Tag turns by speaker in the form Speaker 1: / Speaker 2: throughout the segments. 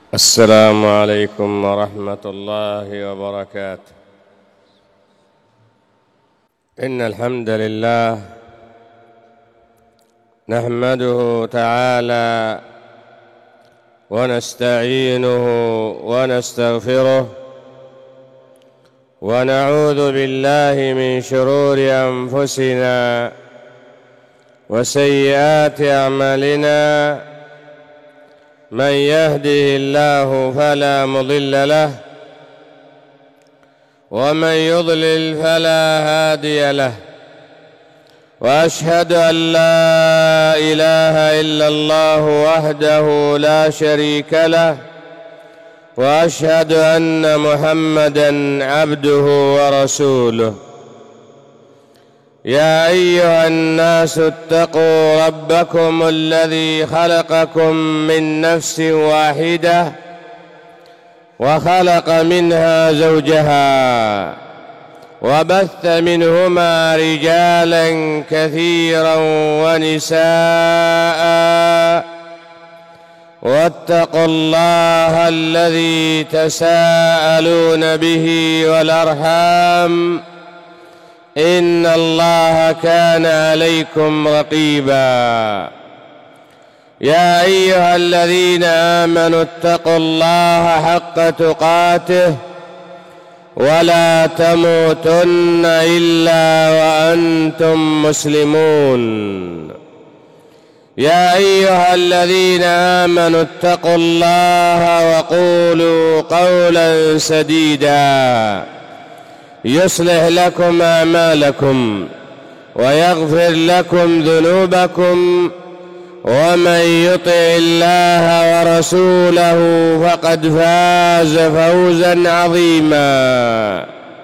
Speaker 1: السلام عليكم ورحمة الله وبركاته. إن الحمد لله نحمده تعالى ونستعينه ونستغفره ونعوذ بالله من شرور أنفسنا وسيئات أعمالنا. من يهده الله فلا مضل له ومن يضلل فلا هادي له، وأشهد أن لا إله إلا الله وحده لا شريك له، وأشهد أن محمدًا عبده ورسوله. يا أيها الناس اتقوا ربكم الذي خلقكم من نفس واحدة وخلق منها زوجها وبث منهما رجالا كثيرا ونساء، واتقوا الله الذي تساءلون به والأرحام إن الله كان عليكم رقيبا. يا أيها الذين آمنوا اتقوا الله حق تقاته ولا تموتن إلا وأنتم مسلمون. يا أيها الذين آمنوا اتقوا الله وقولوا قولا سديدا يصلح لكم أعمالكم ويغفر لكم ذنوبكم، ومن يطع الله ورسوله فقد فاز فوزا عظيما.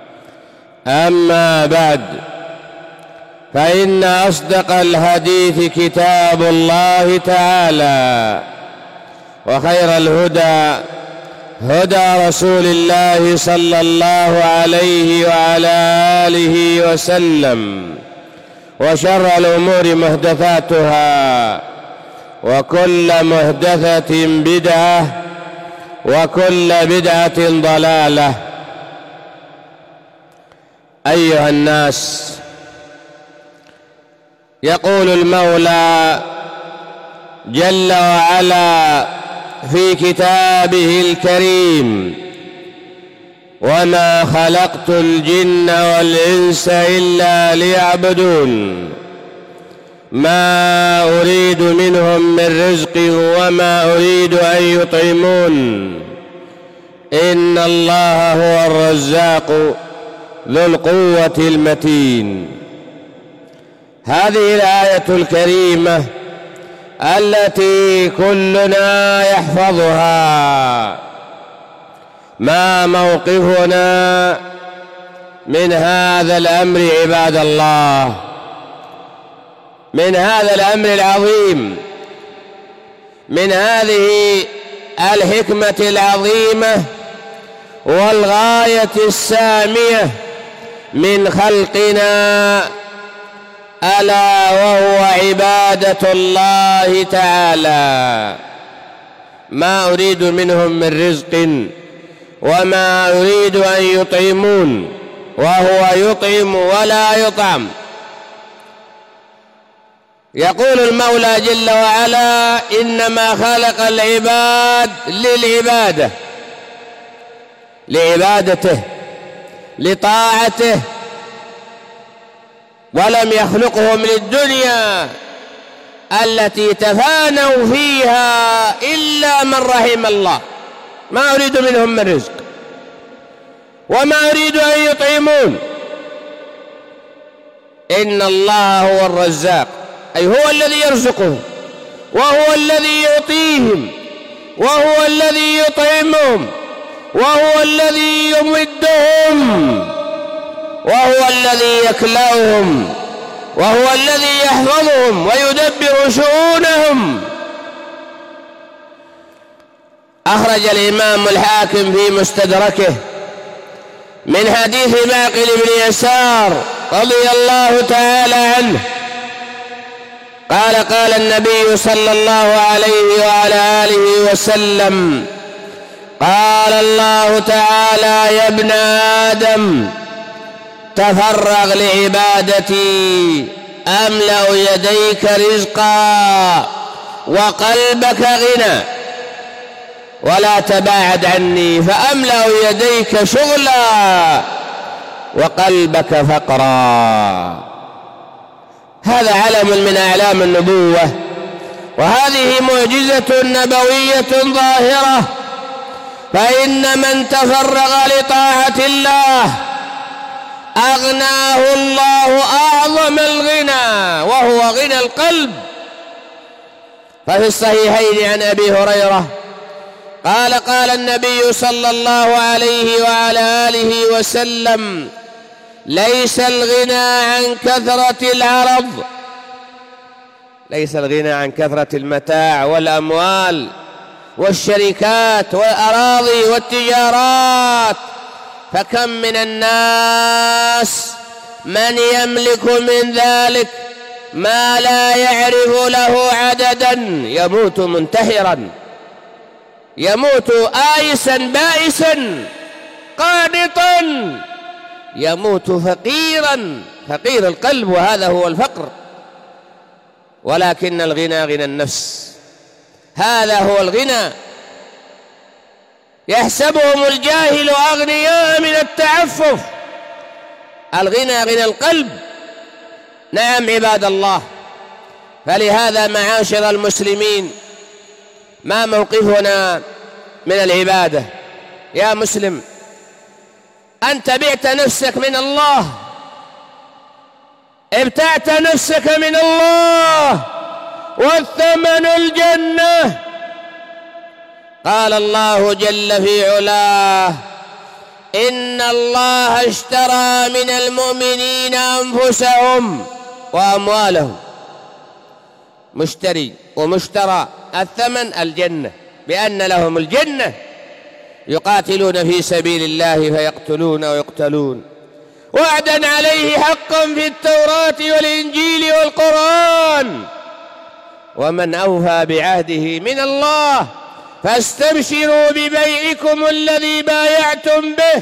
Speaker 1: أما بعد، فإن أصدق الحديث كتاب الله تعالى، وخير الهدى هدى رسول الله صلى الله عليه وعلى آله وسلم، وشر الأمور محدثاتها، وكل محدثة بدعة، وكل بدعة ضلالة. أيها الناس، يقول المولى جل وعلا في كتابه الكريم: وما خلقت الجن والإنس إلا ليعبدون ما أريد منهم من رزق وما أريد أن يطعمون إن الله هو الرزاق ذو القوة المتين. هذه الآية الكريمة التي كلنا يحفظها، ما موقفنا من هذا الأمر عباد الله، من هذا الأمر العظيم، من هذه الحكمة العظيمة والغاية السامية من خلقنا، ألا وهو عبادة الله تعالى. ما أريد منهم من رزق وما أريد أن يطعمون، وهو يطعم ولا يطعم. يقول المولى جل وعلا: إنما خلق العباد للعبادة، لعبادته، لطاعته، ولم يخلقهم للدنيا التي تفانوا فيها إلا من رحم الله. ما أريد منهم من رزق وما أريد أن يطعمون إن الله هو الرزاق، أي هو الذي يرزقهم، وهو الذي يعطيهم، وهو الذي يطعمهم، وهو الذي يمدهم، وهو الذي يكلأهم، وهو الذي يحفظهم ويدبر شؤونهم. أخرج الإمام الحاكم في مستدركه من حديث معقل بن يسار رضي الله تعالى عنه قال: قال النبي صلى الله عليه وعلى آله وسلم: قال الله تعالى: يا ابن آدم تفرغ لعبادتي أملأ يديك رزقا وقلبك غنى، ولا تباعد عني فأملأ يديك شغلا وقلبك فقرا. هذا علم من أعلام النبوة، وهذه معجزة نبوية ظاهرة. فإن من تفرغ لطاعة الله أغناه الله أعظم الغنى، وهو غنى القلب. ففي الصحيحين عن أبي هريرة قال: قال النبي صلى الله عليه وعلى آله وسلم: ليس الغنى عن كثرة العرض، ليس الغنى عن كثرة المتاع والأموال والشركات والأراضي والتجارات، فكم من الناس من يملك من ذلك ما لا يعرف له عددا، يموت منتحرا، يموت آيسا بائسا قانطا، يموت فقيرا، فقير القلب، وهذا هو الفقر. ولكن الغنى غنى النفس، هذا هو الغنى. يحسبهم الجاهل أغنياء من التعفف، الغنى غنى القلب. نعم عباد الله، فلهذا معاشر المسلمين ما موقفنا من العبادة؟ يا مسلم، أنت بعت نفسك من الله، ابتعت نفسك من الله، والثمن الجنة. قال الله جل في علاه: إن الله اشترى من المؤمنين أنفسهم وأموالهم. مشتري ومشترى، الثمن الجنة، بأن لهم الجنة، يقاتلون في سبيل الله فيقتلون ويقتلون، وعدا عليه حقا في التوراة والإنجيل والقرآن. ومن أوفى بعهده من الله فاستبشروا ببيعكم الذي بايعتم به،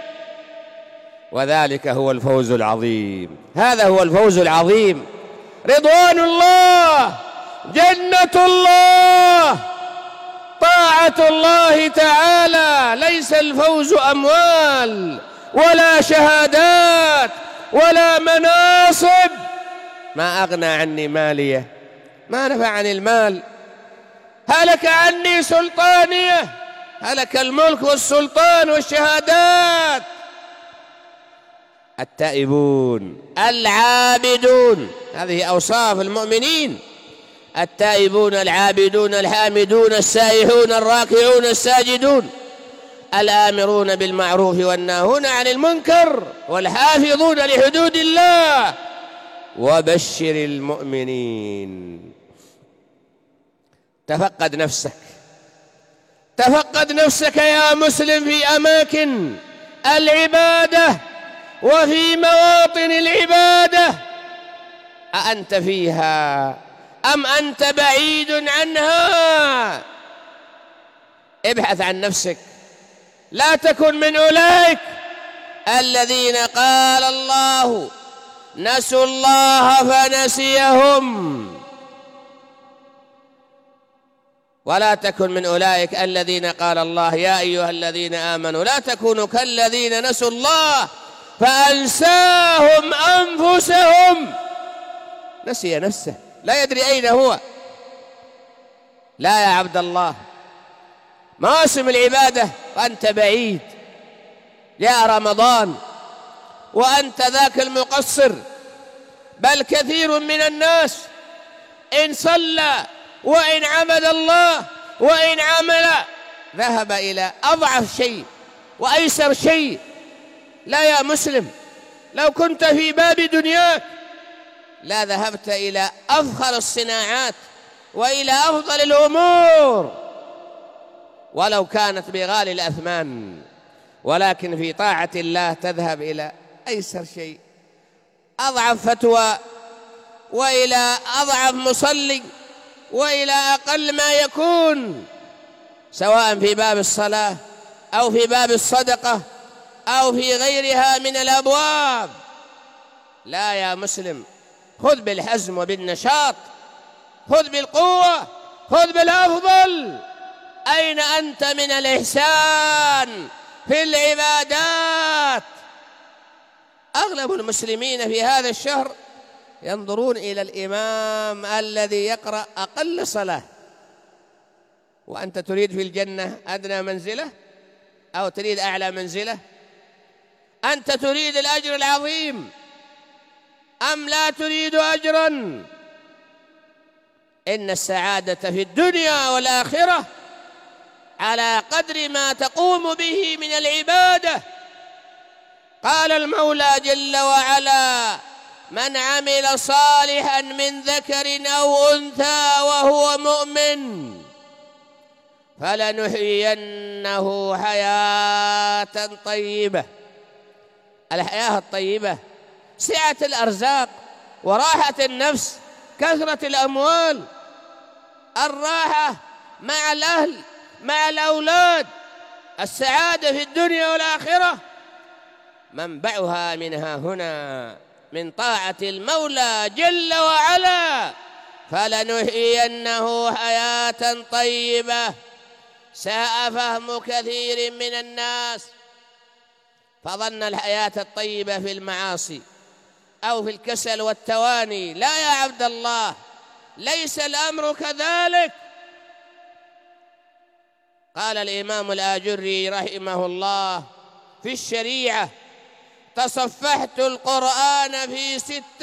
Speaker 1: وذلك هو الفوز العظيم. هذا هو الفوز العظيم، رضوان الله، جنة الله، طاعة الله تعالى. ليس الفوز أموال ولا شهادات ولا مناصب. ما أغنى عني مالية، ما نفعني المال، هلك عني سلطانية، هلك الملك والسلطان والشهادات. التائبون العابدون، هذه أوصاف المؤمنين: التائبون العابدون الحامدون السائحون الراكعون الساجدون، الآمرون بالمعروف والناهون عن المنكر، والحافظون لحدود الله، وبشر المؤمنين. تفقد نفسك، تفقد نفسك يا مسلم في أماكن العبادة وفي مواطن العبادة. أأنت فيها أم أنت بعيد عنها؟ ابحث عن نفسك، لا تكن من أولئك الذين قال الله: نسوا الله فنسيهم. ولا تكن من أولئك الذين قال الله: يا أيها الذين آمنوا لا تكونوا كالذين نسوا الله فأنساهم أنفسهم. نسي نفسه، لا يدري أين هو. لا يا عبد الله، مواسم العبادة وأنت بعيد، جاء رمضان وأنت ذاك المقصر. بل كثير من الناس إن صلى وإن عبد الله وإن عمل ذهب إلى أضعف شيء وأيسر شيء. لا يا مسلم، لو كنت في باب دنياك لا ذهبت إلى أفخر الصناعات وإلى أفضل الأمور ولو كانت بغالي الأثمان، ولكن في طاعة الله تذهب إلى أيسر شيء، أضعف فتوى، وإلى أضعف مصلي، وإلى أقل ما يكون. سواء في باب الصلاة أو في باب الصدقة أو في غيرها من الأبواب. لا يا مسلم، خذ بالحزم وبالنشاط، خذ بالقوة، خذ بالأفضل. أين أنت من الإحسان في العبادات؟ أغلب المسلمين في هذا الشهر ينظرون إلى الإمام الذي يقرأ أقل صلاة. وأنت تريد في الجنة أدنى منزلة أو تريد أعلى منزلة؟ أنت تريد الأجر العظيم أم لا تريد أجرا؟ إن السعادة في الدنيا والآخرة على قدر ما تقوم به من العبادة. قال المولى جل وعلا: من عمل صالحا من ذكر أو أنثى وهو مؤمن فلنحيينه حياة طيبة. الحياة الطيبة سعة الأرزاق وراحة النفس، كثرة الأموال، الراحة مع الأهل مع الأولاد، السعادة في الدنيا والآخرة منبعها منها هنا من طاعة المولى جل وعلا. فلنحيينه حياة طيبة. ساء فهم كثير من الناس فظن الحياة الطيبة في المعاصي أو في الكسل والتواني. لا يا عبد الله، ليس الأمر كذلك. قال الإمام الآجري رحمه الله في الشريعة: تصفحت القرآن في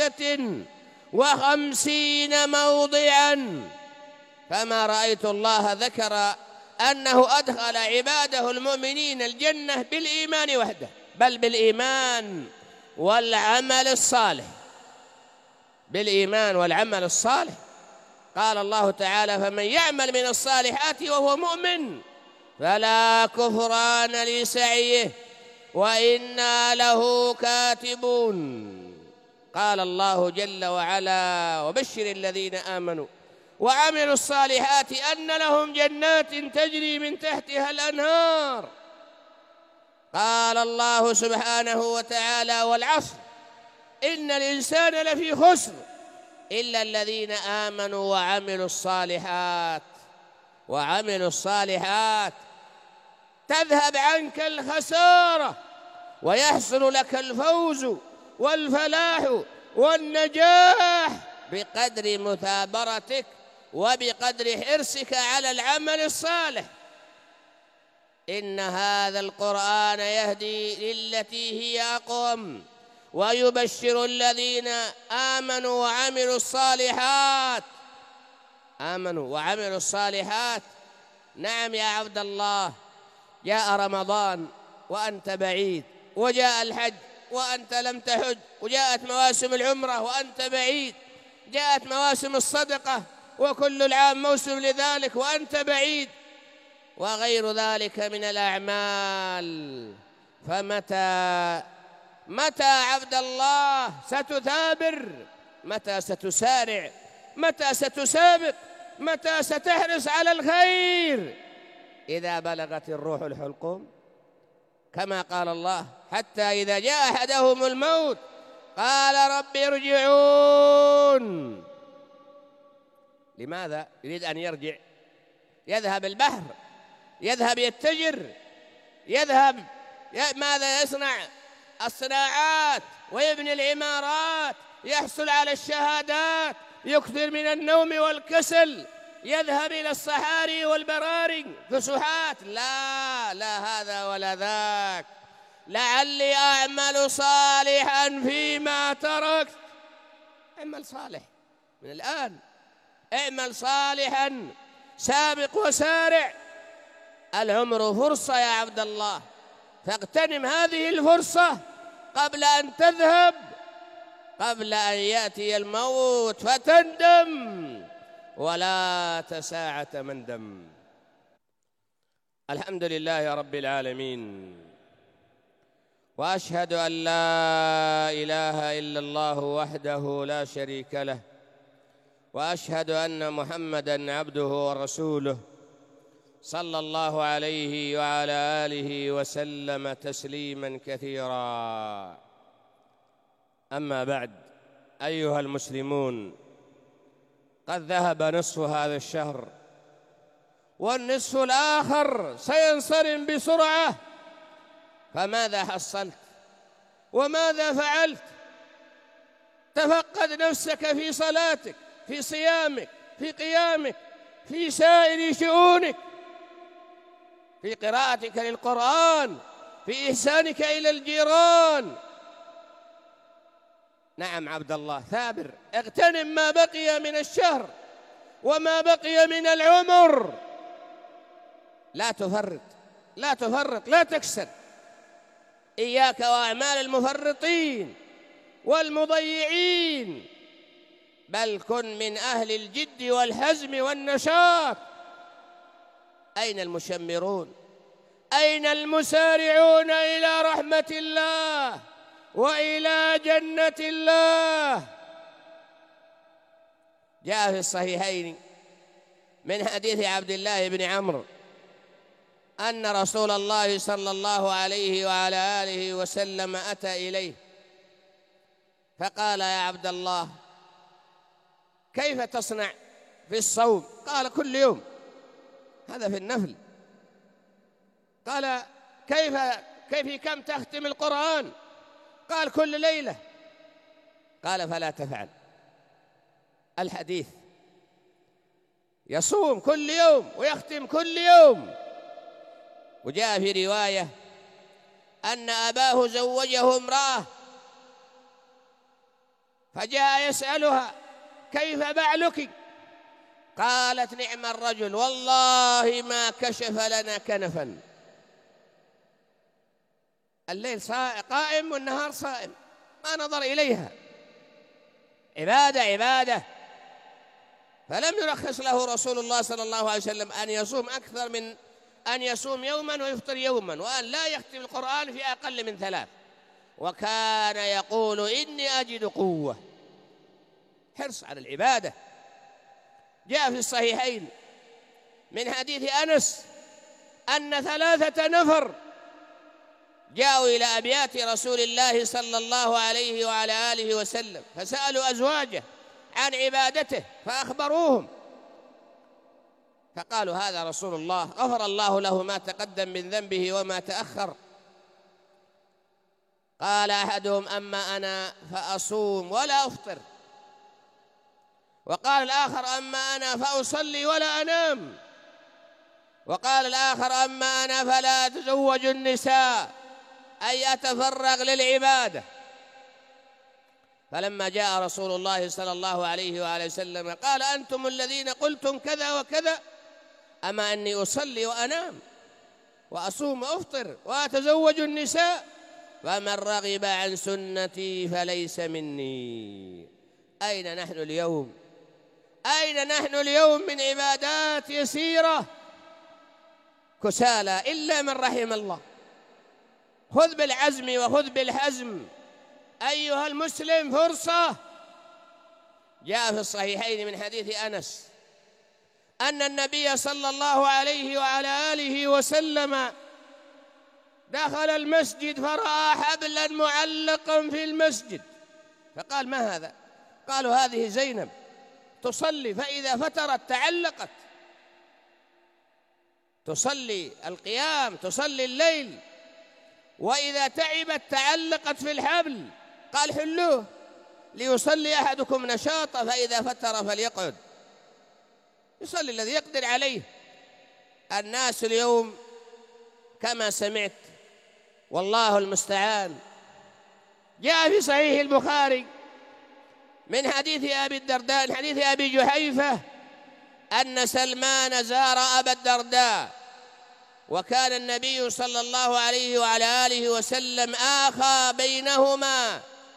Speaker 1: 56 موضعا فما رأيت الله ذكر أنه أدخل عباده المؤمنين الجنة بالإيمان وحده، بل بالإيمان والعمل الصالح. بالإيمان والعمل الصالح. قال الله تعالى: فمن يعمل من الصالحات وهو مؤمن فلا كفران لسعيه وإنا له كاتبون. قال الله جل وعلا: وبشر الذين آمنوا وعملوا الصالحات أن لهم جنات تجري من تحتها الأنهار. قال الله سبحانه وتعالى: والعصر إن الإنسان لفي خسر إلا الذين آمنوا وعملوا الصالحات. وعملوا الصالحات تذهب عنك الخسارة ويحصل لك الفوز والفلاح والنجاح بقدر مثابرتك وبقدر حرصك على العمل الصالح. إن هذا القرآن يهدي للتي هي أقوم ويبشر الذين آمنوا وعملوا الصالحات. آمنوا وعملوا الصالحات. نعم يا عبد الله، جاء رمضان وأنت بعيد، وجاء الحج وأنت لم تحج، وجاءت مواسم العمرة وأنت بعيد، جاءت مواسم الصدقة وكل العام موسم لذلك وأنت بعيد، وغير ذلك من الأعمال. متى عبد الله ستثابر؟ متى ستسارع؟ متى ستسابق؟ متى ستحرص على الخير؟ إذا بلغت الروح الحلقوم، كما قال الله: حتى إذا جاء أحدهم الموت قال رب ارجعون. لماذا يريد أن يرجع؟ يذهب البحر، يذهب يتجر، يذهب ماذا يصنع؟ الصناعات، ويبني العمارات، يحصل على الشهادات، يكثر من النوم والكسل، يذهب إلى الصحاري والبراري فسحات. لا هذا ولا ذاك. لعلي أعمل صالحا فيما تركت. اعمل صالح من الآن، اعمل صالحا، سابق وسارع. العمر فرصة يا عبد الله، فاغتنم هذه الفرصة قبل أن تذهب، قبل أن يأتي الموت فتندم ولا تساعة مندم. الحمد لله رب العالمين، وأشهد أن لا إله إلا الله وحده لا شريك له، وأشهد أن محمدًا عبده ورسوله صلى الله عليه وعلى آله وسلم تسليما كثيرا. أما بعد، أيها المسلمون، قد ذهب نصف هذا الشهر والنصف الآخر سينصرم بسرعة، فماذا حصلت وماذا فعلت؟ تفقد نفسك في صلاتك، في صيامك، في قيامك، في سائر شؤونك، في قراءتك للقرآن، في إحسانك إلى الجيران. نعم عبد الله، ثابر، اغتنم ما بقي من الشهر وما بقي من العمر. لا تفرط، لا تفرط، لا تكسل. إياك وأعمال المفرطين والمضيعين، بل كن من أهل الجد والحزم والنشاط. أين المشمرون؟ أين المسارعون إلى رحمة الله وإلى جنة الله؟ جاء في الصحيحين من حديث عبد الله بن عمرو أن رسول الله صلى الله عليه وعلى آله وسلم أتى إليه فقال: يا عبد الله، كيف تصنع في الصوم؟ قال: كل يوم. هذا في النفل. قال: كيف كم تختم القرآن؟ قال: كل ليلة. قال: فلا تفعل. الحديث يصوم كل يوم ويختم كل يوم. وجاء في رواية أن أباه زوجه امرأة فجاء يسألها: كيف بعلك؟ قالت: نعم الرجل، والله ما كشف لنا كنفا. الليل قائم والنهار صائم، ما نظر إليها. عبادة عبادة. فلم يرخص له رسول الله صلى الله عليه وسلم أن يصوم أكثر من أن يصوم يوما ويفطر يوما، وأن لا يختم القرآن في أقل من 3. وكان يقول: إني أجد قوة. حرص على العبادة. جاء في الصحيحين من حديث أنس أن 3 نفر جاءوا إلى أبيات رسول الله صلى الله عليه وعلى آله وسلم فسألوا أزواجه عن عبادته فأخبروهم، فقالوا: هذا رسول الله غفر الله له ما تقدم من ذنبه وما تأخر. قال أحدهم: أما أنا فأصوم ولا أفطر. وقال الآخر: أما أنا فأصلي ولا أنام. وقال الآخر: أما أنا فلا أتزوج النساء، أي أتفرغ للعبادة. فلما جاء رسول الله صلى الله عليه وآله وسلم قال: أنتم الذين قلتم كذا وكذا، أما أني أصلي وأنام وأصوم وأفطر وأتزوج النساء، فمن رغب عن سنتي فليس مني. أين نحن اليوم؟ أين نحن اليوم من عبادات يسيرة؟ كسالى إلا من رحم الله. خذ بالعزم وخذ بالحزم أيها المسلم، فرصة. جاء في الصحيحين من حديث أنس أن النبي صلى الله عليه وعلى آله وسلم دخل المسجد فرأى حبلا معلقا في المسجد، فقال: ما هذا؟ قالوا: هذه زينب تصلي، فإذا فترت تعلقت، تصلي القيام، تصلي الليل، وإذا تعبت تعلقت في الحبل. قال: حلوه ليصلي أحدكم نشاطا، فإذا فتر فليقعد. يصلي الذي يقدر عليه. الناس اليوم كما سمعت، والله المستعان. جاء في صحيح البخاري من حديث أبي الدرداء، من حديث أبي جحيفة، أن سلمان زار أبا الدرداء، وكان النبي صلى الله عليه وعلى آله وسلم آخى بينهما.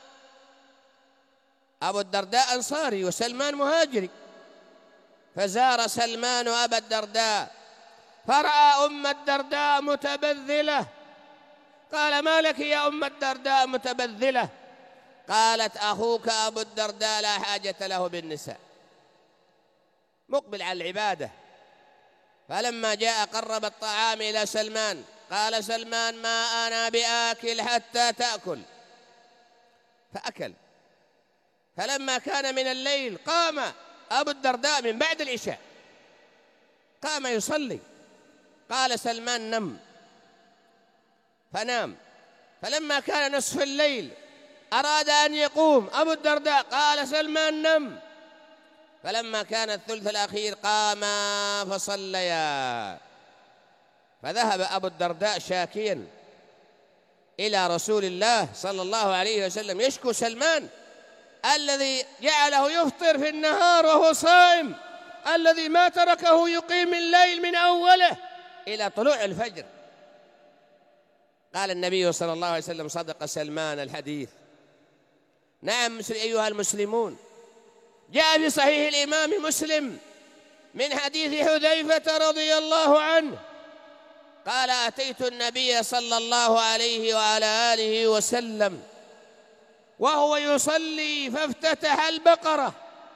Speaker 1: أبو الدرداء أنصاري وسلمان مهاجري، فزار سلمان أبا الدرداء فرأى أم الدرداء متبذلة. قال: ما لك يا أم الدرداء متبذلة؟ قالت: أخوك أبو الدرداء لا حاجة له بالنساء، مقبل على العبادة، فلما جاء قرب الطعام إلى سلمان، قال سلمان: ما أنا بآكل حتى تأكل، فأكل. فلما كان من الليل قام أبو الدرداء من بعد العشاء، قام يصلي. قال سلمان: نم، فنام. فلما كان نصف الليل أراد أن يقوم أبو الدرداء، قال سلمان: نم. فلما كان الثلث الأخير قام فصليا. فذهب أبو الدرداء شاكيا إلى رسول الله صلى الله عليه وسلم يشكو سلمان الذي جعله يفطر في النهار وهو صائم، الذي ما تركه يقيم الليل من أوله إلى طلوع الفجر. قال النبي صلى الله عليه وسلم: صدق سلمان الحديث. نعم أيها المسلمون، جاء في صحيح الإمام مسلم من حديث حذيفة رضي الله عنه قال: أتيت النبي صلى الله عليه وعلى آله وسلم وهو يصلي فافتتح البقرة.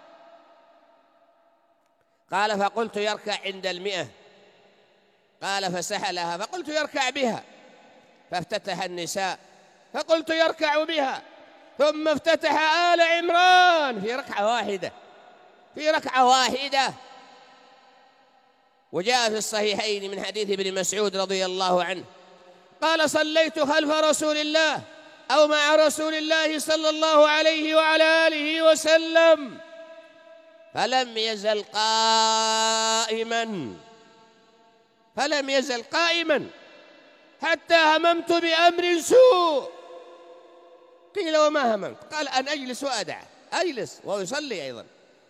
Speaker 1: قال: فقلت يركع عند 100. قال: فسحلها. فقلت يركع بها. فافتتح النساء، فقلت يركع بها. ثم افتتح آل عمران في ركعة واحدة. وجاء في الصحيحين من حديث ابن مسعود رضي الله عنه قال: صليت خلف رسول الله أو مع رسول الله صلى الله عليه وعلى آله وسلم فلم يزل قائما حتى هممت بأمر سوء. قيل: وما هممت؟ قال: أن أجلس وأدع. أجلس ويصلي أيضا.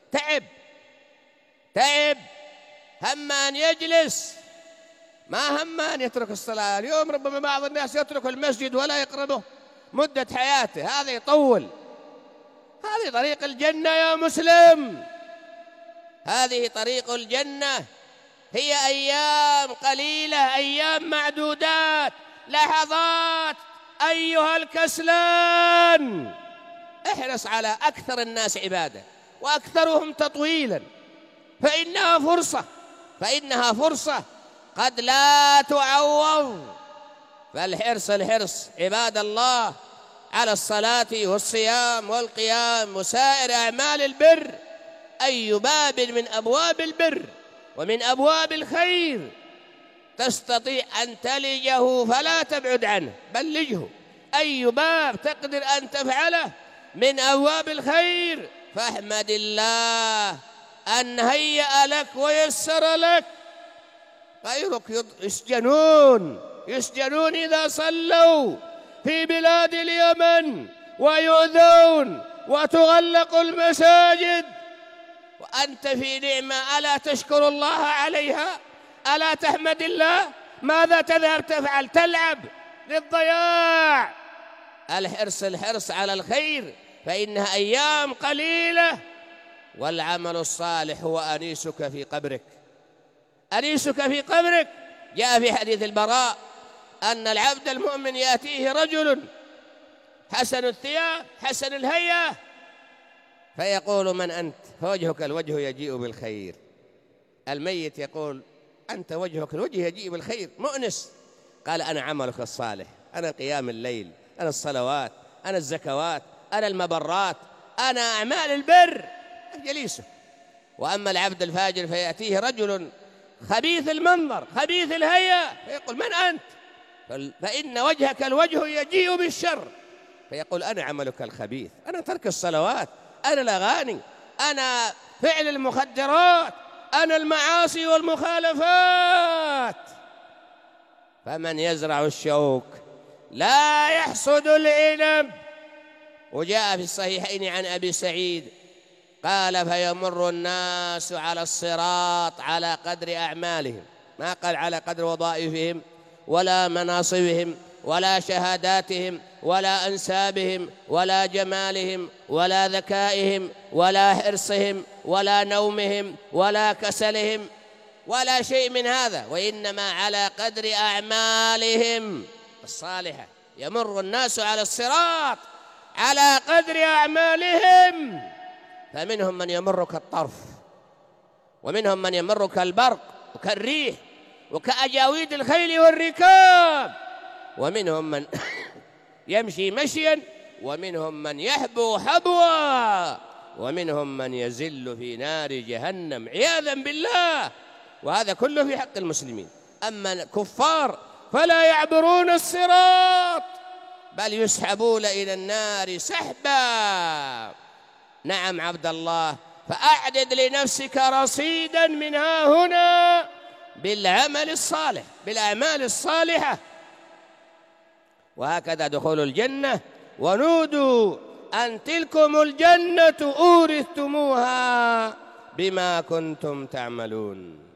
Speaker 1: تعب، هم أن يجلس، ما هم أن يترك الصلاة. اليوم ربما بعض الناس يترك المسجد ولا يقربه مدة حياته، هذا يطول. هذه طريق الجنة يا مسلم، هذه طريق الجنة. هي أيام قليلة، أيام معدودات، لحظات. أيها الكسلان، احرص على أكثر الناس عبادة وأكثرهم تطويلا، فإنها فرصة قد لا تعوض. فالحرص عباد الله على الصلاة والصيام والقيام وسائر أعمال البر. أي باب من أبواب البر ومن أبواب الخير تستطيع أن تلجه فلا تبعد عنه، بلجه. أي باب تقدر أن تفعله من أبواب الخير فاحمد الله أن هيأ لك ويسر لك. غيرك يسجنون إذا صلوا في بلاد اليمن ويؤذون وتغلق المساجد، وأنت في نعمة. ألا تشكر الله عليها؟ ألا تحمد الله؟ ماذا تذهب تفعل؟ تلعب للضياع. الحرص على الخير، فإنها أيام قليلة. والعمل الصالح هو أنيسك في قبرك. جاء في حديث البراء أن العبد المؤمن يأتيه رجل حسن الثياب حسن الهيئة فيقول: من أنت؟ فوجهك الوجه يجيء بالخير. الميت يقول: أنت وجهك الوجه يجيء بالخير، مؤنس. قال: أنا عملك الصالح، أنا قيام الليل، أنا الصلوات، أنا الزكوات، أنا المبرات، أنا أعمال البر، جليسه. وأما العبد الفاجر فيأتيه رجل خبيث المنظر خبيث الهيئة فيقول: من أنت؟ فإن وجهك الوجه يجيء بالشر. فيقول: أنا عملك الخبيث، أنا ترك الصلوات، أنا الأغاني، أنا فعل المخدرات، أنا المعاصي والمخالفات. فمن يزرع الشوك لا يحصد العنب. وجاء في الصحيحين عن أبي سعيد قال: فيمر الناس على الصراط على قدر أعمالهم، ما قال على قدر وظائفهم ولا مناصبهم ولا شهاداتهم ولا أنسابهم ولا جمالهم ولا ذكائهم ولا حرصهم ولا نومهم ولا كسلهم ولا شيء من هذا، وإنما على قدر أعمالهم الصالحة. يمر الناس على الصراط على قدر أعمالهم، فمنهم من يمر كالطرف، ومنهم من يمر كالبرق، وكالريح وكأجاويد الخيل والركاب، ومنهم من يمشي مشيا، ومنهم من يحبو حبوا، ومنهم من يزل في نار جهنم عياذا بالله، وهذا كله في حق المسلمين. أما الكفار فلا يعبرون الصراط بل يسحبون إلى النار سحبا. نعم عبد الله، فأعدد لنفسك رصيدا من ها هنا بالعمل الصالح، بالأعمال الصالحة، وهكذا دخول الجنة. ونودوا أن تلكم الجنة أورثتموها بما كنتم تعملون.